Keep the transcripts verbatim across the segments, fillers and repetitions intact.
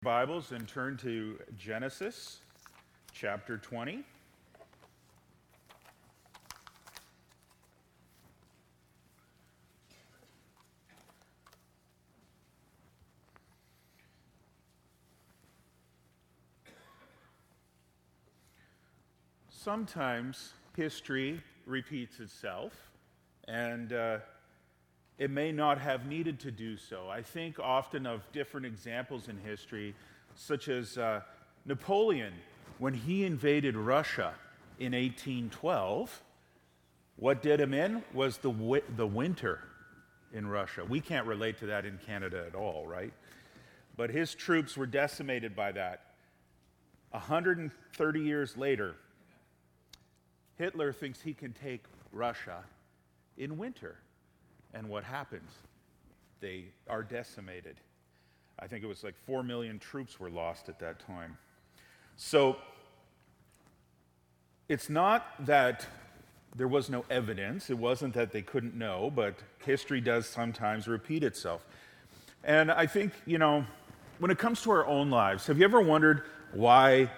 Bibles and turn to Genesis chapter twenty. Sometimes history repeats itself, and uh, it may not have needed to do so. I think often of different examples in history, such as uh, Napoleon, when he invaded Russia in eighteen twelve, what did him in was the, wi- the winter in Russia. We can't relate to that in Canada at all, right? But his troops were decimated by that. one hundred thirty years later, Hitler thinks he can take Russia in winter. And what happens? They are decimated. I think it was like four million troops were lost at that time. So it's not that there was no evidence. It wasn't that they couldn't know, but history does sometimes repeat itself. And I think, you know, when it comes to our own lives, have you ever wondered why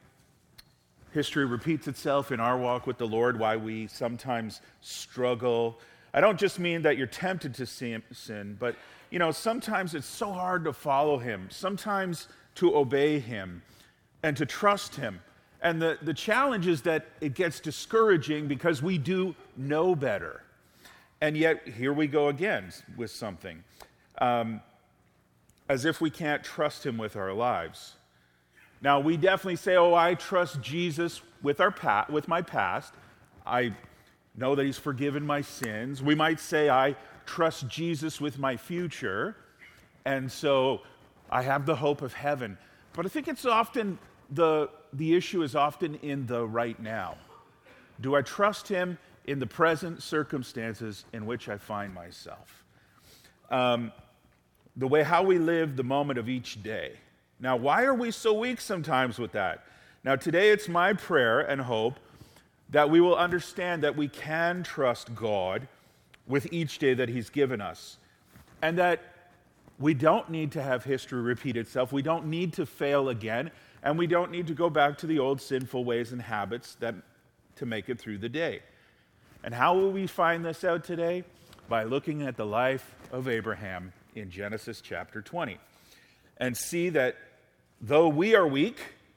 history repeats itself in our walk with the Lord, why we sometimes struggle? I don't just mean that you're tempted to sin, but, you know, sometimes it's so hard to follow him, sometimes to obey him and to trust him. And the, the challenge is that it gets discouraging because we do know better. And yet, here we go again with something. Um, as if we can't trust him with our lives. Now, we definitely say, oh, I trust Jesus with, our pa- with my past. I know that he's forgiven my sins. We might say, I trust Jesus with my future, and so I have the hope of heaven. But I think it's often, the, the issue is often in the right now. Do I trust him in the present circumstances in which I find myself? Um, the way how we live the moment of each day. Now, why are we so weak sometimes with that? Now, today it's my prayer and hope that we will understand that we can trust God with each day that he's given us. And that we don't need to have history repeat itself. We don't need to fail again. And we don't need to go back to the old sinful ways and habits that, to make it through the day. And how will we find this out today? By looking at the life of Abraham in Genesis chapter twenty. And see that though we are weak,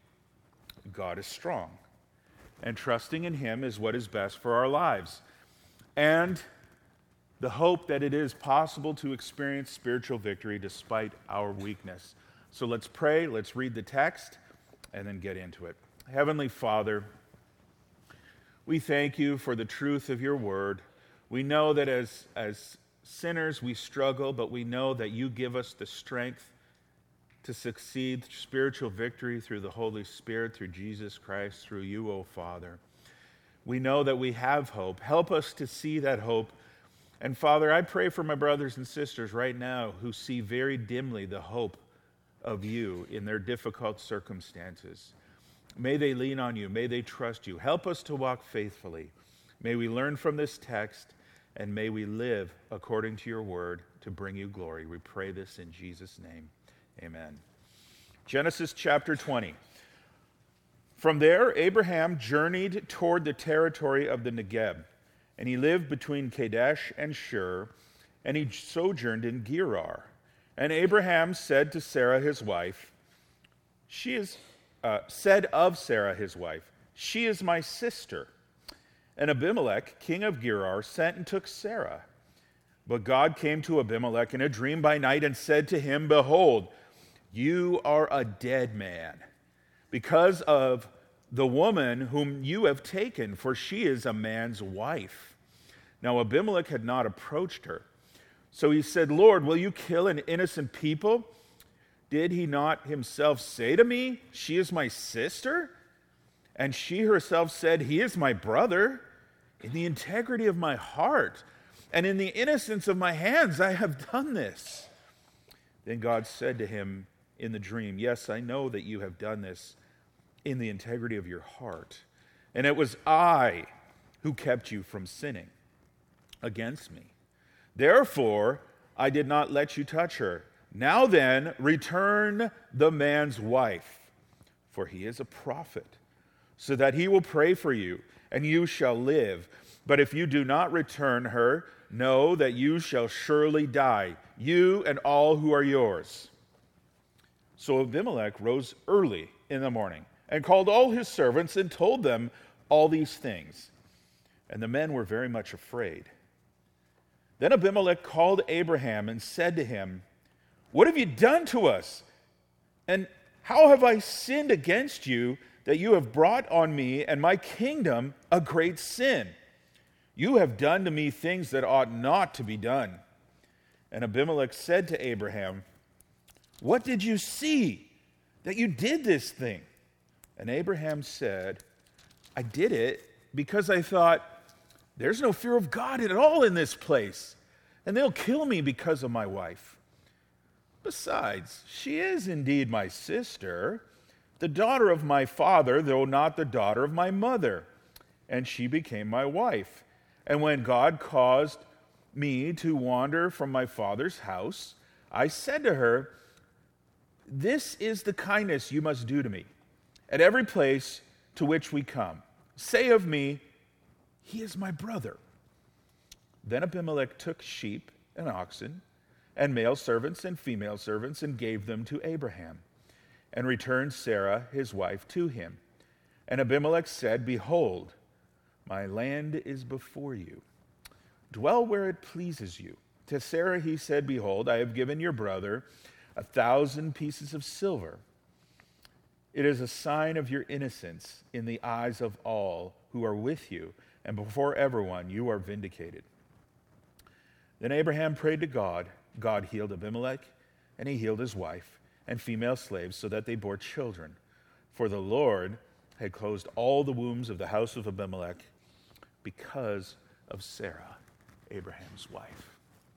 God is strong. And trusting in him is what is best for our lives. And the hope that it is possible to experience spiritual victory despite our weakness. So let's pray, let's read the text, and then get into it. Heavenly Father, we thank you for the truth of your word. We know that as, as sinners we struggle, but we know that you give us the strength to succeed, spiritual victory through the Holy Spirit, through Jesus Christ, through you, O Father. We know that we have hope. Help us to see that hope. And Father, I pray for my brothers and sisters right now who see very dimly the hope of you in their difficult circumstances. May they lean on you. May they trust you. Help us to walk faithfully. May we learn from this text, and may we live according to your word to bring you glory. We pray this in Jesus' name. Amen. Genesis chapter twenty. From there, Abraham journeyed toward the territory of the Negeb, and he lived between Kadesh and Shur, and he sojourned in Gerar. And Abraham said to Sarah his wife, she is, uh, said of Sarah his wife, she is my sister. And Abimelech, king of Gerar, sent and took Sarah. But God came to Abimelech in a dream by night and said to him, behold, you are a dead man because of the woman whom you have taken, for she is a man's wife. Now Abimelech had not approached her. So he said, Lord, will you kill an innocent people? Did he not himself say to me, she is my sister? And she herself said, he is my brother. In the integrity of my heart and in the innocence of my hands I have done this. Then God said to him in the dream, yes, I know that you have done this in the integrity of your heart. And it was I who kept you from sinning against me. Therefore, I did not let you touch her. Now then, return the man's wife, for he is a prophet, so that he will pray for you, and you shall live. But if you do not return her, know that you shall surely die, you and all who are yours." So Abimelech rose early in the morning and called all his servants and told them all these things. And the men were very much afraid. Then Abimelech called Abraham and said to him, "What have you done to us? And how have I sinned against you that you have brought on me and my kingdom a great sin? You have done to me things that ought not to be done." And Abimelech said to Abraham, "What did you see that you did this thing?" And Abraham said, "I did it because I thought, there's no fear of God at all in this place, and they'll kill me because of my wife. Besides, she is indeed my sister, the daughter of my father, though not the daughter of my mother, and she became my wife. And when God caused me to wander from my father's house, I said to her, 'This is the kindness you must do to me at every place to which we come. Say of me, he is my brother.' Then Abimelech took sheep and oxen and male servants and female servants and gave them to Abraham and returned Sarah, his wife, to him. And Abimelech said, 'Behold, my land is before you. Dwell where it pleases you.' To Sarah he said, 'Behold, I have given your brother a thousand pieces of silver. It is a sign of your innocence in the eyes of all who are with you, and before everyone you are vindicated.' Then Abraham prayed to God. God healed Abimelech, and he healed his wife and female slaves so that they bore children. For the Lord had closed all the wombs of the house of Abimelech because of Sarah, Abraham's wife."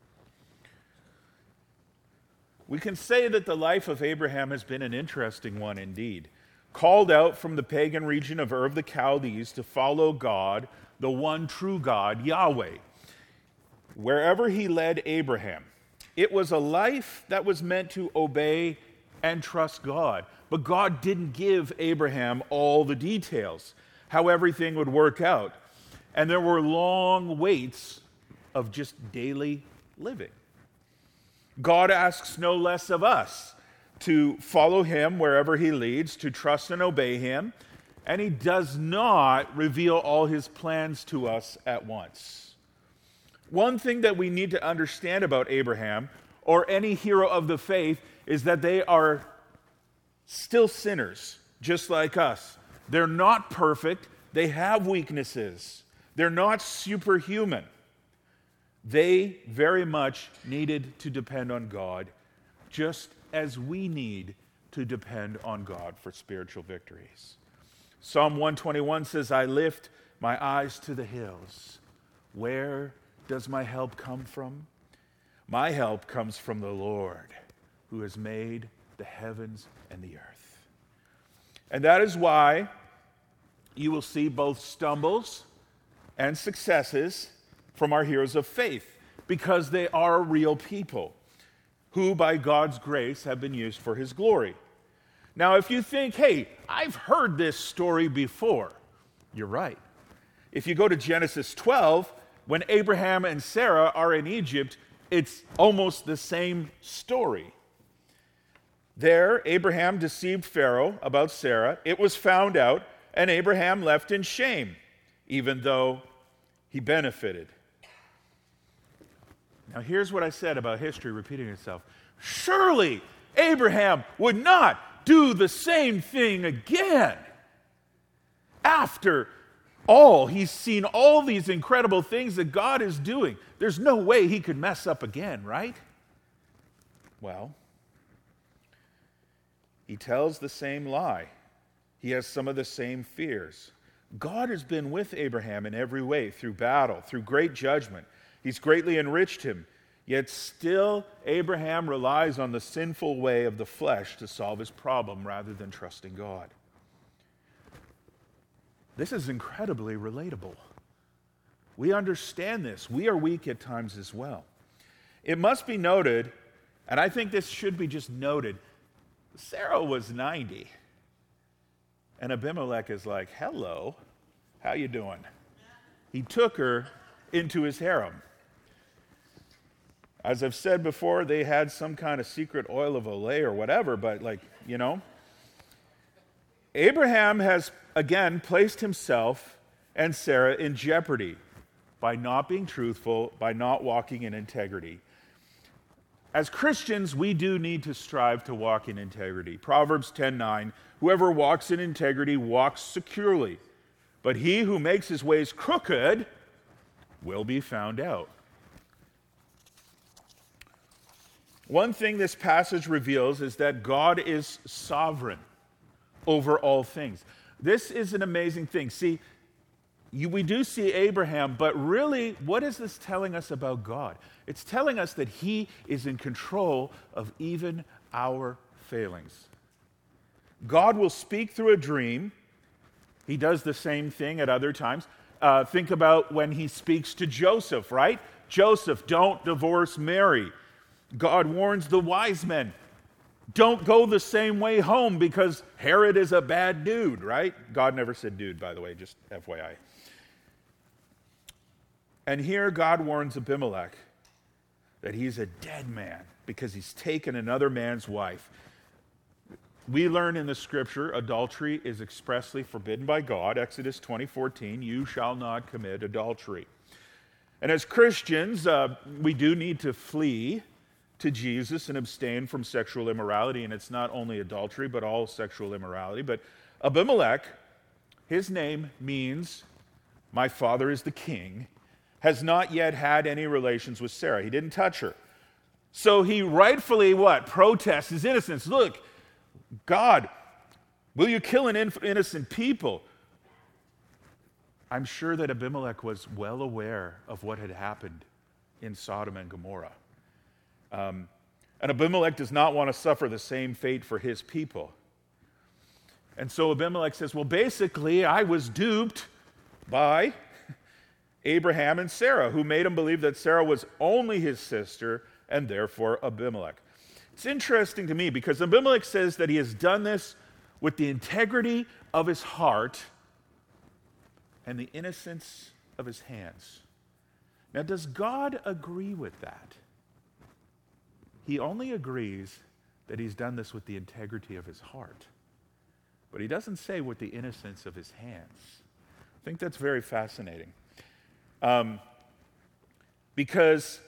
We can say that the life of Abraham has been an interesting one indeed. Called out from the pagan region of Ur of the Chaldees to follow God, the one true God, Yahweh. Wherever he led Abraham, it was a life that was meant to obey and trust God. But God didn't give Abraham all the details, how everything would work out. And there were long waits of just daily living. God asks no less of us to follow him wherever he leads, to trust and obey him, and he does not reveal all his plans to us at once. One thing that we need to understand about Abraham, or any hero of the faith, is that they are still sinners, just like us. They're not perfect. They have weaknesses. They're not superhuman. They very much needed to depend on God, just as we need to depend on God for spiritual victories. Psalm one twenty-one says, "I lift my eyes to the hills. Where does my help come from? My help comes from the Lord, who has made the heavens and the earth." And that is why you will see both stumbles and successes from our heroes of faith, because they are real people who, by God's grace, have been used for his glory. Now, if you think, hey, I've heard this story before, you're right. If you go to Genesis twelve, when Abraham and Sarah are in Egypt, it's almost the same story. There, Abraham deceived Pharaoh about Sarah. It was found out, and Abraham left in shame, even though he benefited. Now, here's what I said about history repeating itself. Surely Abraham would not do the same thing again. After all, he's seen all these incredible things that God is doing. There's no way he could mess up again, right? Well, he tells the same lie. He has some of the same fears. God has been with Abraham in every way, through battle, through great judgment. He's greatly enriched him. Yet still, Abraham relies on the sinful way of the flesh to solve his problem rather than trusting God. This is incredibly relatable. We understand this. We are weak at times as well. It must be noted, And I think this should be just noted. Sarah was ninety. And Abimelech is like, hello, how you doing? He took her into his harem. As I've said before, they had some kind of secret oil of Olay or whatever, but like, you know. Abraham has, again, placed himself and Sarah in jeopardy by not being truthful, by not walking in integrity. As Christians, we do need to strive to walk in integrity. Proverbs ten nine, whoever walks in integrity walks securely, but he who makes his ways crooked will be found out. One thing this passage reveals is that God is sovereign over all things. This is an amazing thing. See, you, we do see Abraham, but really, what is this telling us about God? It's telling us that he is in control of even our failings. God will speak through a dream. He does the same thing at other times. Uh, think about when he speaks to Joseph, right? Joseph, don't divorce Mary. God warns the wise men, don't go the same way home because Herod is a bad dude, right? God never said dude, by the way, just F Y I. And here God warns Abimelech that he's a dead man because he's taken another man's wife. We learn in the scripture adultery is expressly forbidden by God. Exodus twenty fourteen, you shall not commit adultery. And as Christians, uh, we do need to flee to Jesus and abstain from sexual immorality. And it's not only adultery, but all sexual immorality. But Abimelech, his name means, my father is the king, has not yet had any relations with Sarah. He didn't touch her. So he rightfully, what? Protests his innocence. Look, God, will you kill an innocent people? I'm sure that Abimelech was well aware of what had happened in Sodom and Gomorrah. Um, and Abimelech does not want to suffer the same fate for his people. And so Abimelech says, well, basically, I was duped by Abraham and Sarah, who made him believe that Sarah was only his sister and therefore Abimelech. It's interesting to me because Abimelech says that he has done this with the integrity of his heart and the innocence of his hands. Now, does God agree with that? He only agrees that he's done this with the integrity of his heart. But he doesn't say with the innocence of his hands. I think that's very fascinating. Um, because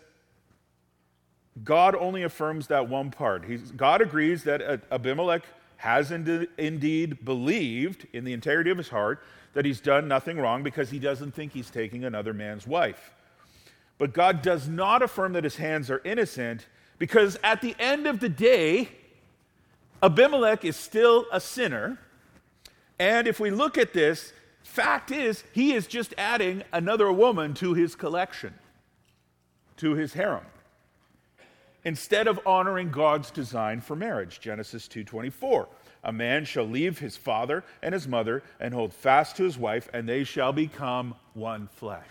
God only affirms that one part. He's, God agrees that Abimelech has ind- indeed believed in the integrity of his heart that he's done nothing wrong because he doesn't think he's taking another man's wife. But God does not affirm that his hands are innocent because at the end of the day, Abimelech is still a sinner. And if we look at this, fact is, he is just adding another woman to his collection, to his harem, instead of honoring God's design for marriage. Genesis two twenty-four, a man shall leave his father and his mother and hold fast to his wife, and they shall become one flesh.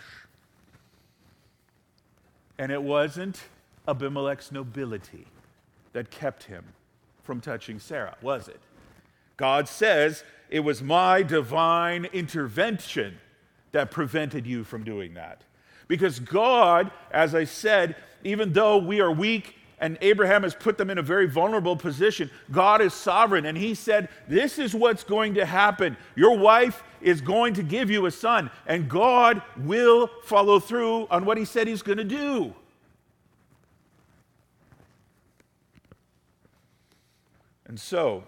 And it wasn't Abimelech's nobility that kept him from touching Sarah, was it? God says, it was my divine intervention that prevented you from doing that. Because God, as I said, even though we are weak and Abraham has put them in a very vulnerable position, God is sovereign. And he said, this is what's going to happen. Your wife is going to give you a son. And God will follow through on what he said he's going to do. And so,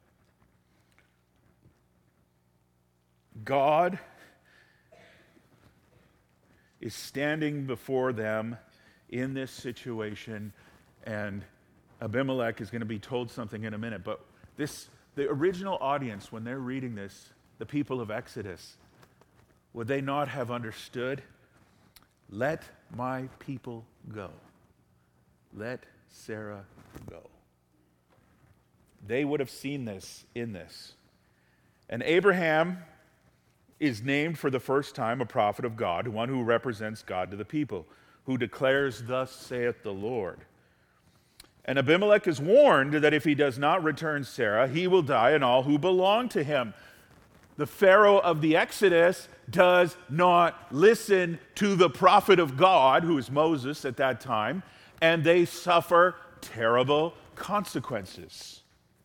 God is standing before them in this situation, and Abimelech is going to be told something in a minute. But this, the original audience, when they're reading this, the people of Exodus, would they not have understood? Let my people go. Let Sarah go. They would have seen this in this. And Abraham is named for the first time a prophet of God, one who represents God to the people, who declares, thus saith the Lord. And Abimelech is warned that if he does not return Sarah, he will die and all who belong to him. The Pharaoh of the Exodus does not listen to the prophet of God, who is Moses at that time, and they suffer terrible consequences.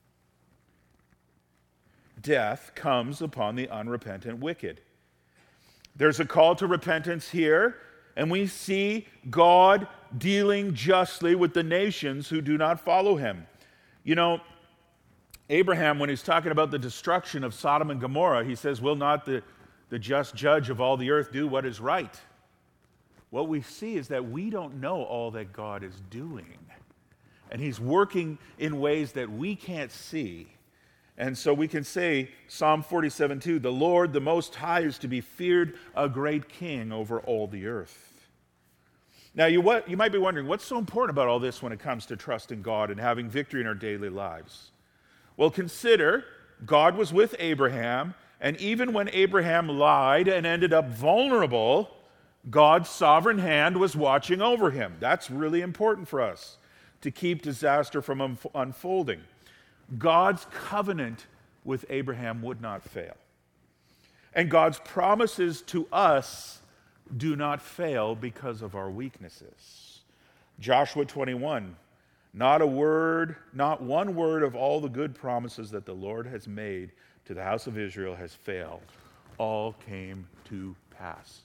Death comes upon the unrepentant wicked. There's a call to repentance here, and we see God dealing justly with the nations who do not follow him. You know, Abraham, when he's talking about the destruction of Sodom and Gomorrah, he says, will not the, the just judge of all the earth do what is right? What we see is that we don't know all that God is doing. And he's working in ways that we can't see. And so we can say, Psalm forty-seven two, the Lord, the Most High, is to be feared, a great king over all the earth. Now, you, what, you might be wondering, what's so important about all this when it comes to trusting God and having victory in our daily lives? Well, consider, God was with Abraham, and even when Abraham lied and ended up vulnerable, God's sovereign hand was watching over him. That's really important for us, to keep disaster from un- unfolding. God's covenant with Abraham would not fail. And God's promises to us do not fail because of our weaknesses. Joshua twenty-one, not a word, not one word of all the good promises that the Lord has made to the house of Israel has failed. All came to pass.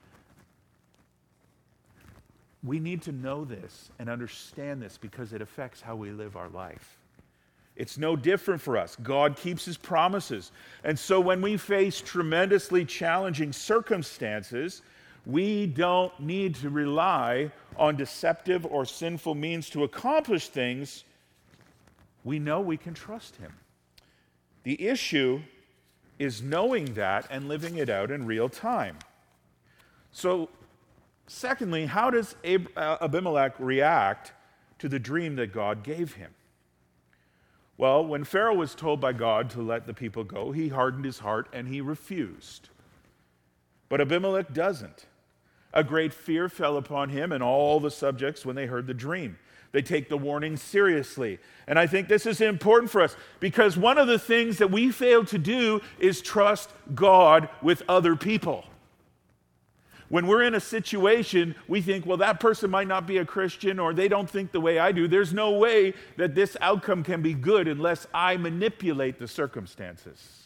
We need to know this and understand this because it affects how we live our life. It's no different for us. God keeps his promises. And so when we face tremendously challenging circumstances, we don't need to rely on deceptive or sinful means to accomplish things. We know we can trust him. The issue is knowing that and living it out in real time. So, secondly, how does Ab- uh, Abimelech react to the dream that God gave him? Well, when Pharaoh was told by God to let the people go, he hardened his heart and he refused. But Abimelech doesn't. A great fear fell upon him and all the subjects when they heard the dream. They take the warning seriously. And I think this is important for us because one of the things that we fail to do is trust God with other people. When we're in a situation, we think, well, that person might not be a Christian or they don't think the way I do. There's no way that this outcome can be good unless I manipulate the circumstances.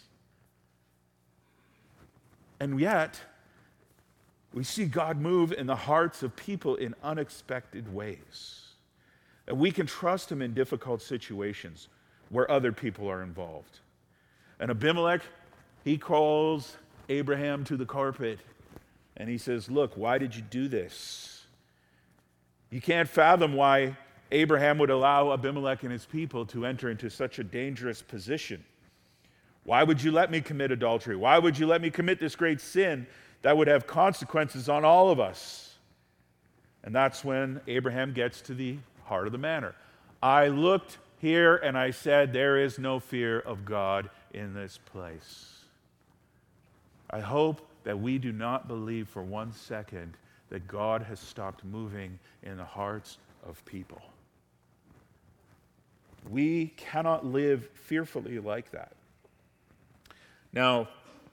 And yet, we see God move in the hearts of people in unexpected ways. And we can trust him in difficult situations where other people are involved. And Abimelech, he calls Abraham to the carpet. And he says, look, why did you do this? You can't fathom why Abraham would allow Abimelech and his people to enter into such a dangerous position. Why would you let me commit adultery? Why would you let me commit this great sin that would have consequences on all of us? And that's when Abraham gets to the heart of the matter. I looked here and I said, there is no fear of God in this place. I hope that we do not believe for one second that God has stopped moving in the hearts of people. We cannot live fearfully like that. Now,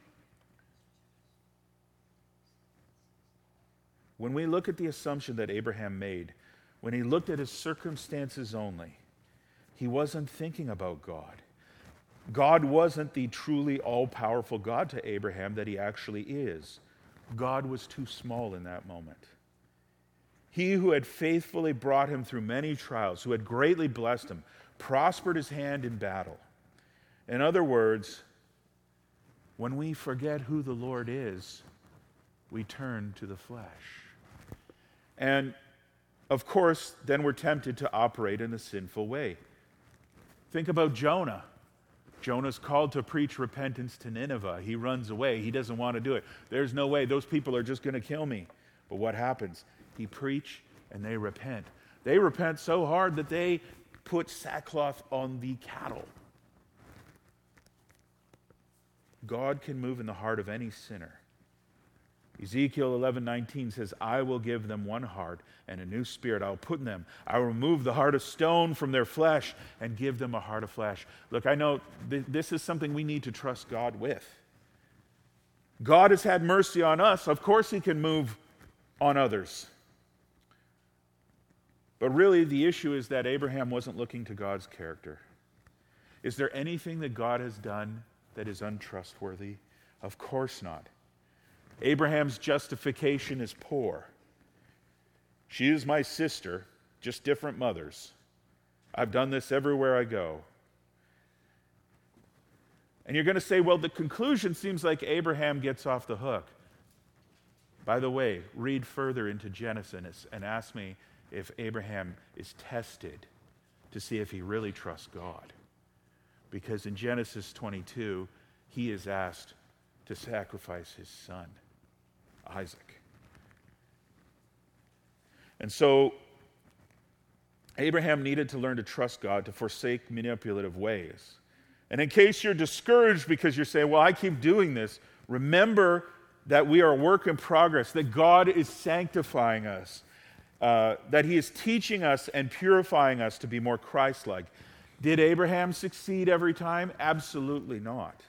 when we look at the assumption that Abraham made, when he looked at his circumstances only, he wasn't thinking about God. God wasn't the truly all-powerful God to Abraham that he actually is. God was too small in that moment. He who had faithfully brought him through many trials, who had greatly blessed him, prospered his hand in battle. In other words, when we forget who the Lord is, we turn to the flesh. And, of course, then we're tempted to operate in a sinful way. Think about Jonah. Jonah's called to preach repentance to Nineveh. He runs away. He doesn't want to do it. There's no way. Those people are just going to kill me. But what happens? He preaches and they repent. They repent so hard that they put sackcloth on the cattle. God can move in the heart of any sinner. Ezekiel eleven nineteen says, I will give them one heart and a new spirit. I will put in them. I will remove the heart of stone from their flesh and give them a heart of flesh. Look, I know th- this is something we need to trust God with. God has had mercy on us. Of course he can move on others. But really, the issue is that Abraham wasn't looking to God's character. Is there anything that God has done that is untrustworthy? Of course not. Abraham's justification is poor. She is my sister, just different mothers. I've done this everywhere I go. And you're going to say, well, the conclusion seems like Abraham gets off the hook. By the way, read further into Genesis and ask me if Abraham is tested to see if he really trusts God. Because in Genesis twenty-two, he is asked to sacrifice his son, Isaac. And so, Abraham needed to learn to trust God, to forsake manipulative ways. And in case you're discouraged because you're saying, well, I keep doing this, remember that we are a work in progress, that God is sanctifying us, uh, that he is teaching us and purifying us to be more Christ-like. Did Abraham succeed every time? Absolutely not.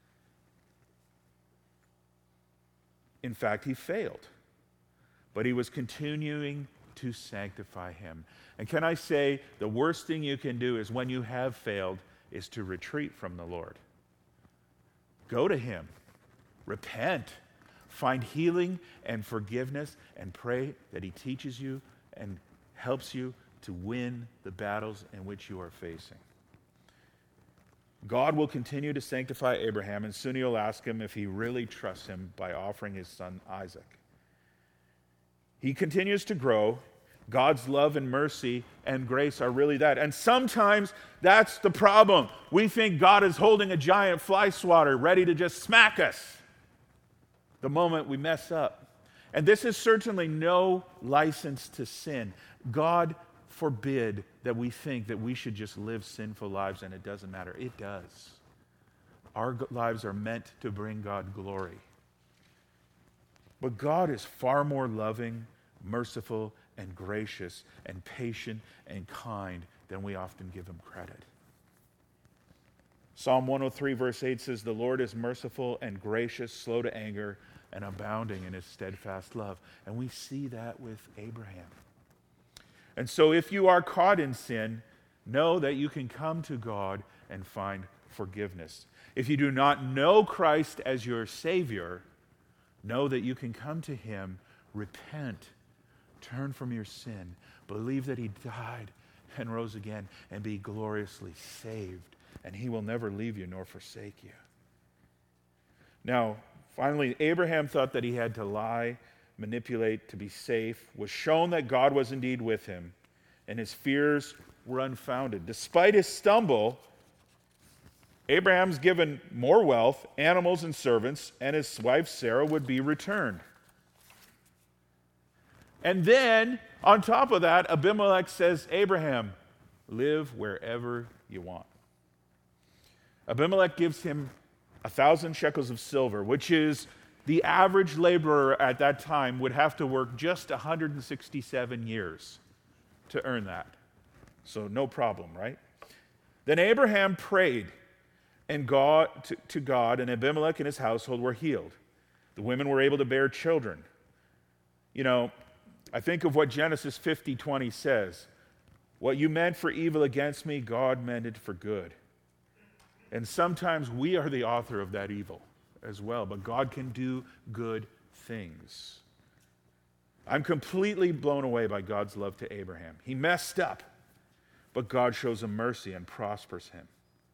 In fact, he failed. But he was continuing to sanctify him. And can I say, the worst thing you can do is when you have failed is to retreat from the Lord. Go to him. Repent. Find healing and forgiveness and pray that he teaches you and helps you to win the battles in which you are facing. God will continue to sanctify Abraham, and soon he'll ask him if he really trusts him by offering his son Isaac. He continues to grow. God's love and mercy and grace are really that. And sometimes that's the problem. We think God is holding a giant fly swatter ready to just smack us the moment we mess up. And this is certainly no license to sin. God forbid that we think that we should just live sinful lives and it doesn't matter. It does. Our lives are meant to bring God glory. But God is far more loving, merciful, and gracious, and patient, and kind than we often give him credit. Psalm one oh three verse eight says, the Lord is merciful and gracious, slow to anger, and abounding in his steadfast love. And we see that with Abraham. And so if you are caught in sin, know that you can come to God and find forgiveness. If you do not know Christ as your Savior, know that you can come to him, repent, turn from your sin, believe that he died and rose again, and be gloriously saved. And he will never leave you nor forsake you. Now, finally, Abraham thought that he had to lie, manipulate to be safe, was shown that God was indeed with him, and his fears were unfounded. Despite his stumble, Abraham's given more wealth, animals and servants, and his wife Sarah would be returned. And then, on top of that, Abimelech says, Abraham, live wherever you want. Abimelech gives him a thousand shekels of silver, which is the average laborer at that time would have to work just one hundred sixty-seven years to earn that. So no problem, right? Then Abraham prayed and God, to, to God, and Abimelech and his household were healed. The women were able to bear children. You know, I think of what Genesis fifty twenty says. What you meant for evil against me, God meant it for good. And sometimes we are the author of that evil as well, but God can do good things. I'm completely blown away by God's love to Abraham. He messed up, but God shows him mercy and prospers him.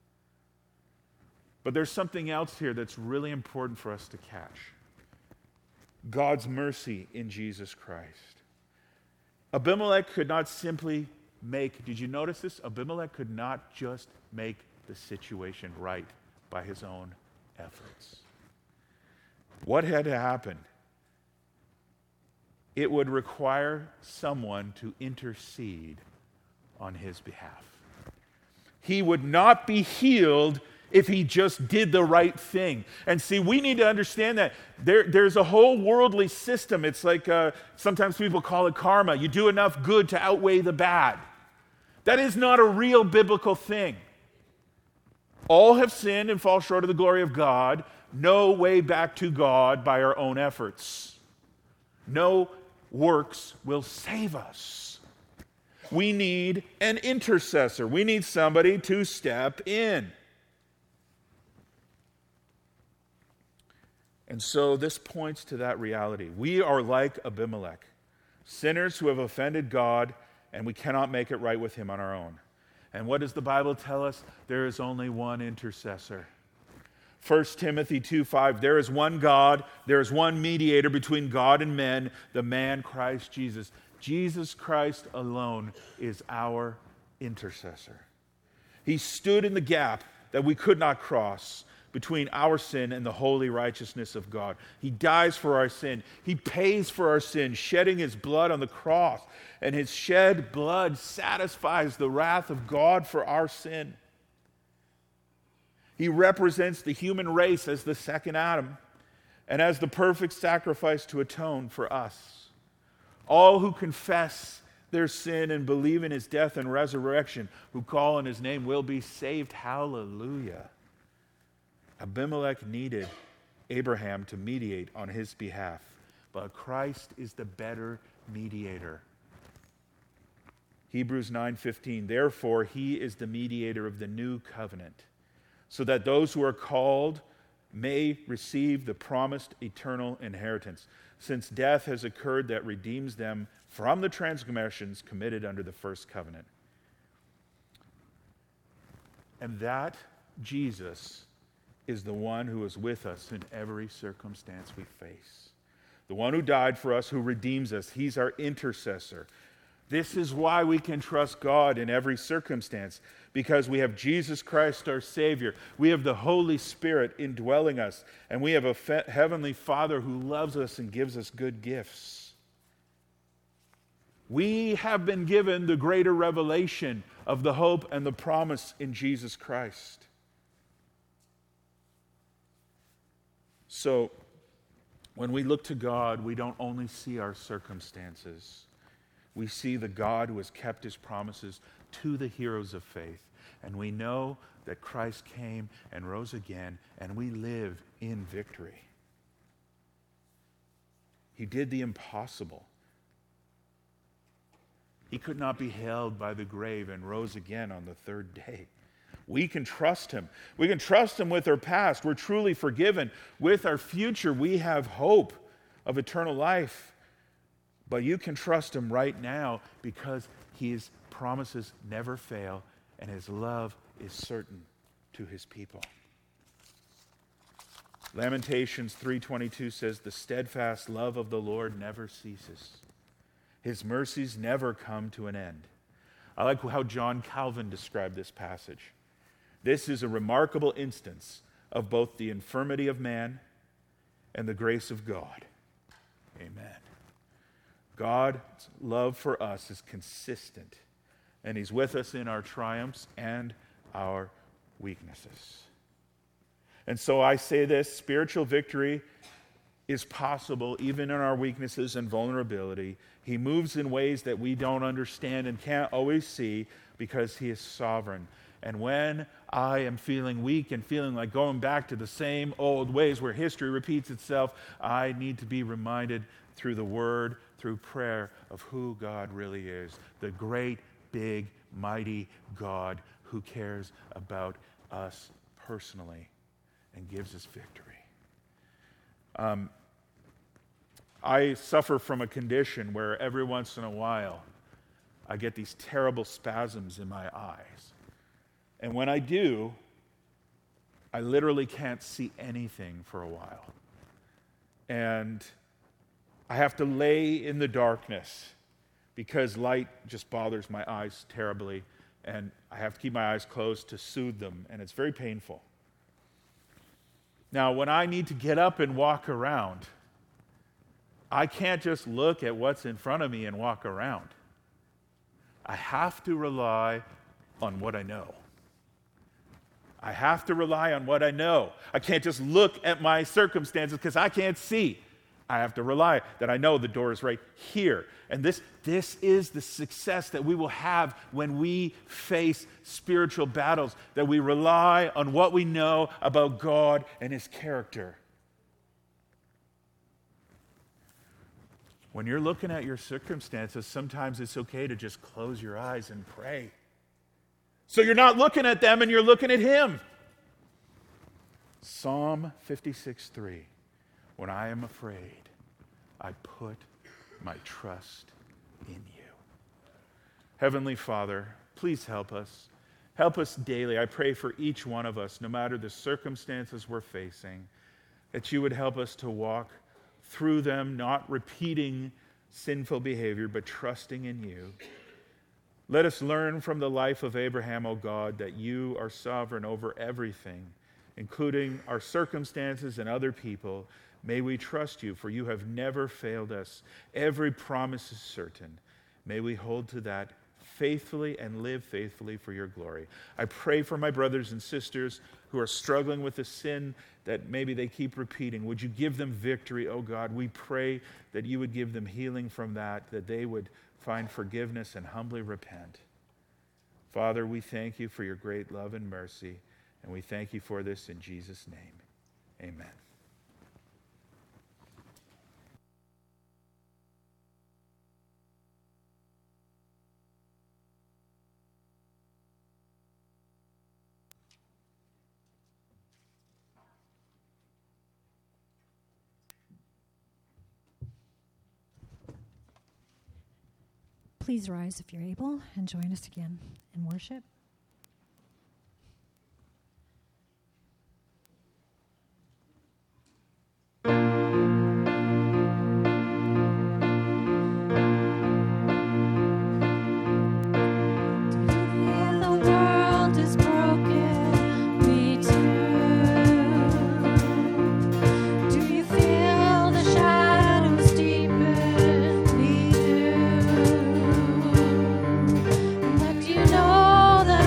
But there's something else here that's really important for us to catch. God's mercy in Jesus Christ. Abimelech could not simply make, did you notice this? Abimelech could not just make the situation right by his own efforts. What had to happen? It would require someone to intercede on his behalf. He would not be healed if he just did the right thing. And see, we need to understand that there, there's a whole worldly system. It's like uh, sometimes people call it karma. You do enough good to outweigh the bad. That is not a real biblical thing. All have sinned and fall short of the glory of God. No way back to God by our own efforts. No works will save us. We need an intercessor. We need somebody to step in. And so this points to that reality. We are like Abimelech, sinners who have offended God, and we cannot make it right with him on our own. And what does the Bible tell us? There is only one intercessor. First Timothy two five, there is one God, there is one mediator between God and men, the man Christ Jesus. Jesus Christ alone is our intercessor. He stood in the gap that we could not cross between our sin and the holy righteousness of God. He dies for our sin. He pays for our sin, shedding his blood on the cross. And his shed blood satisfies the wrath of God for our sin. He represents the human race as the second Adam and as the perfect sacrifice to atone for us. All who confess their sin and believe in his death and resurrection, who call on his name, will be saved. Hallelujah. Abimelech needed Abraham to mediate on his behalf, but Christ is the better mediator. Hebrews nine fifteen, therefore he is the mediator of the new covenant, so that those who are called may receive the promised eternal inheritance, since death has occurred that redeems them from the transgressions committed under the first covenant. And that Jesus is the one who is with us in every circumstance we face. The one who died for us, who redeems us. He's our intercessor. This is why we can trust God in every circumstance, because we have Jesus Christ, our Savior. We have the Holy Spirit indwelling us, and we have a fe- heavenly Father who loves us and gives us good gifts. We have been given the greater revelation of the hope and the promise in Jesus Christ. So, when we look to God, we don't only see our circumstances. We see the God who has kept his promises to the heroes of faith. And we know that Christ came and rose again, and we live in victory. He did the impossible. He could not be held by the grave and rose again on the third day. We can trust him. We can trust him with our past. We're truly forgiven. With our future, we have hope of eternal life. But you can trust him right now because his promises never fail and his love is certain to his people. Lamentations three twenty-two says, the steadfast love of the Lord never ceases. His mercies never come to an end. I like how John Calvin described this passage. This is a remarkable instance of both the infirmity of man and the grace of God. Amen. God's love for us is consistent, and he's with us in our triumphs and our weaknesses. And so I say this, spiritual victory is possible even in our weaknesses and vulnerability. He moves in ways that we don't understand and can't always see because he is sovereign. And when I am feeling weak and feeling like going back to the same old ways where history repeats itself, I need to be reminded through the Word, through prayer, of who God really is. The great, big, mighty God who cares about us personally and gives us victory. Um, I suffer from a condition where every once in a while I get these terrible spasms in my eyes. And when I do, I literally can't see anything for a while. And I have to lay in the darkness because light just bothers my eyes terribly. And I have to keep my eyes closed to soothe them. And it's very painful. Now, when I need to get up and walk around, I can't just look at what's in front of me and walk around. I have to rely on what I know. I have to rely on what I know. I can't just look at my circumstances because I can't see. I have to rely that I know the door is right here. And this, this is the success that we will have when we face spiritual battles, that we rely on what we know about God and His character. When you're looking at your circumstances, sometimes it's okay to just close your eyes and pray. So you're not looking at them and you're looking at Him. Psalm fifty-six three. When I am afraid, I put my trust in you. Heavenly Father, please help us. Help us daily. I pray for each one of us, no matter the circumstances we're facing, that you would help us to walk through them, not repeating sinful behavior, but trusting in you. Let us learn from the life of Abraham, O God, that you are sovereign over everything, including our circumstances and other people. May we trust you, for you have never failed us. Every promise is certain. May we hold to that faithfully and live faithfully for your glory. I pray for my brothers and sisters who are struggling with a sin that maybe they keep repeating. Would you give them victory, oh God? We pray that you would give them healing from that, that they would find forgiveness and humbly repent. Father, we thank you for your great love and mercy, and we thank you for this in Jesus' name. Amen. Please rise if you're able and join us again in worship. Know that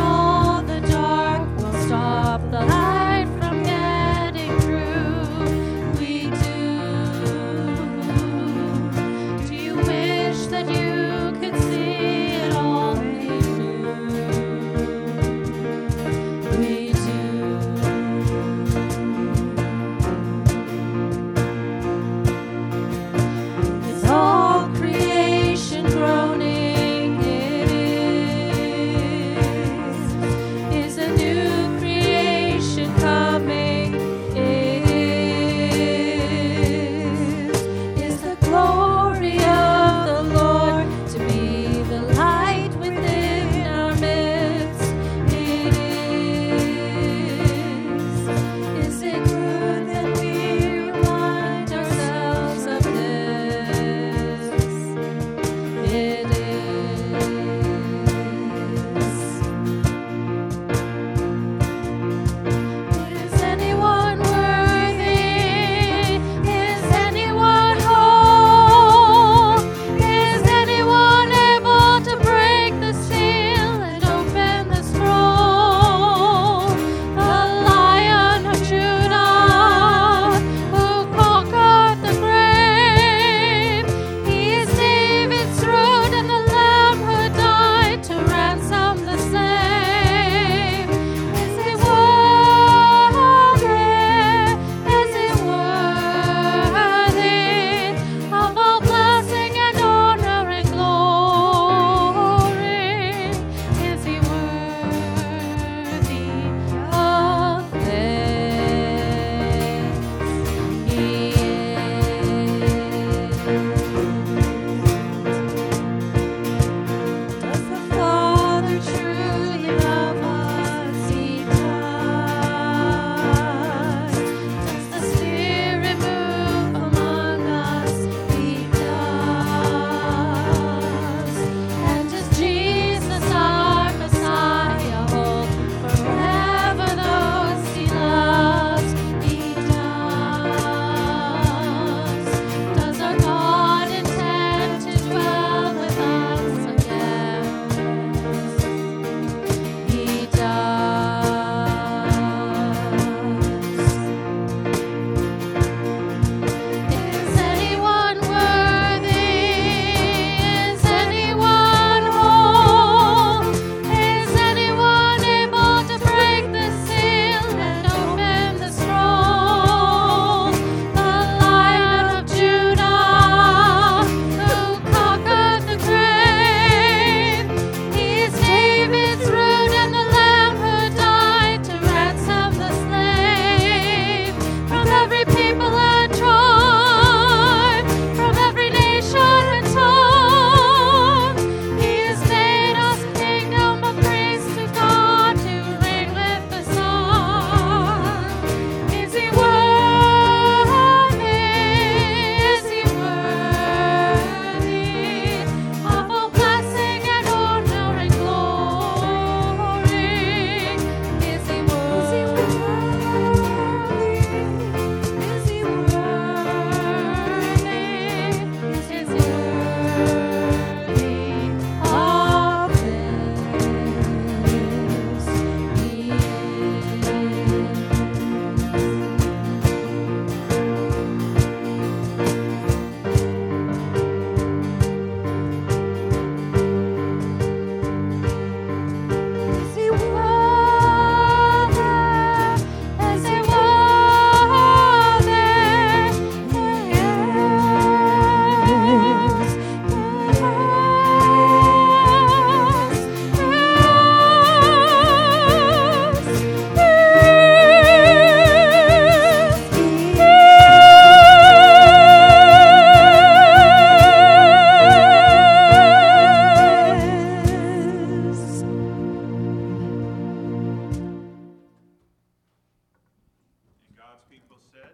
God's people said.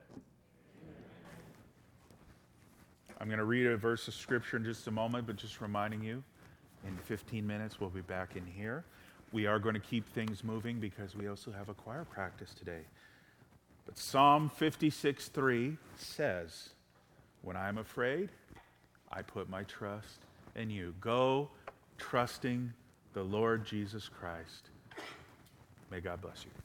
I'm going to read a verse of scripture in just a moment, but just reminding you, in fifteen minutes we'll be back in here. We are going to keep things moving because we also have a choir practice today. But Psalm fifty-six three says, when I'm afraid, I put my trust in you. Go trusting the Lord Jesus Christ. May God bless you.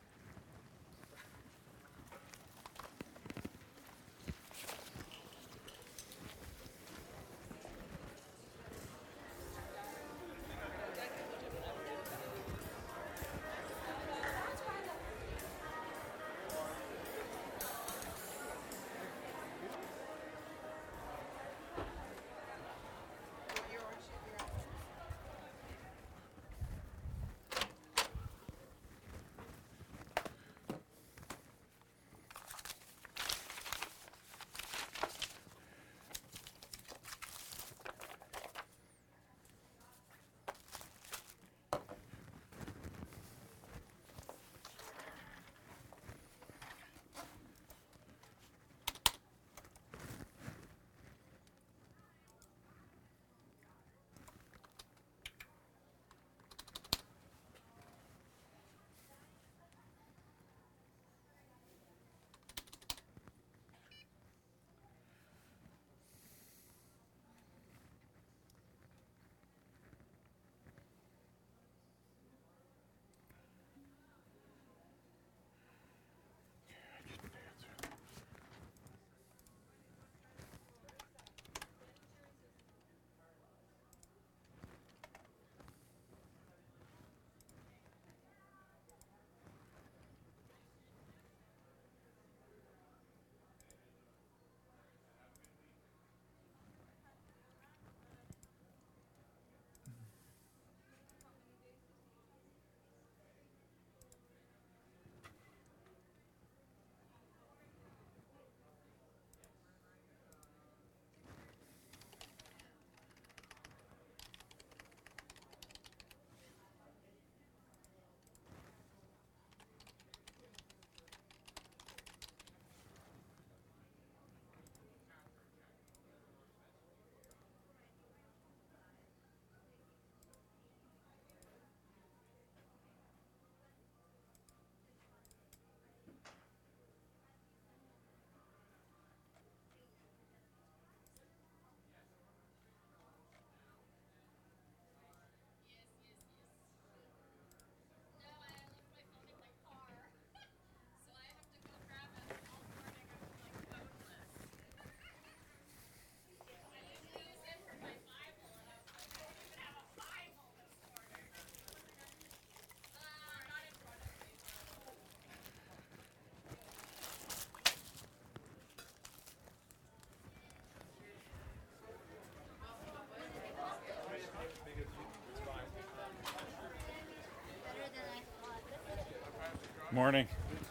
Morning.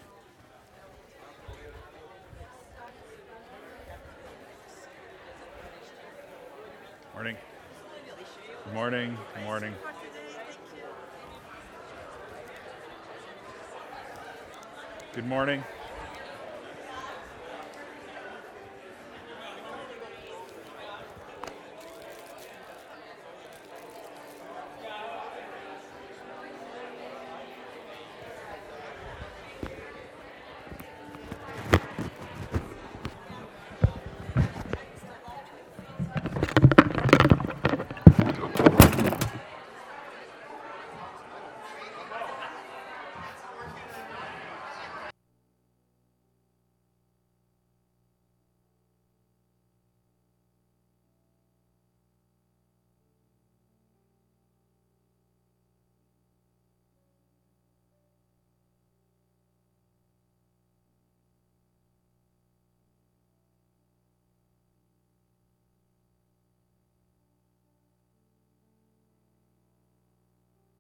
Morning. Good morning. Good morning. Good morning.